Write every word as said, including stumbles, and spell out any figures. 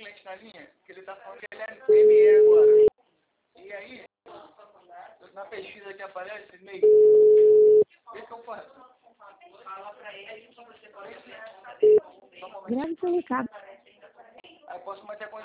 cliente na linha, que ele tá falando que ele é M E agora. E aí, na pesquisa que aparece, meio, o que que eu faço? Fala pra ele que você pode... Grave seu recado. Aí eu posso manter a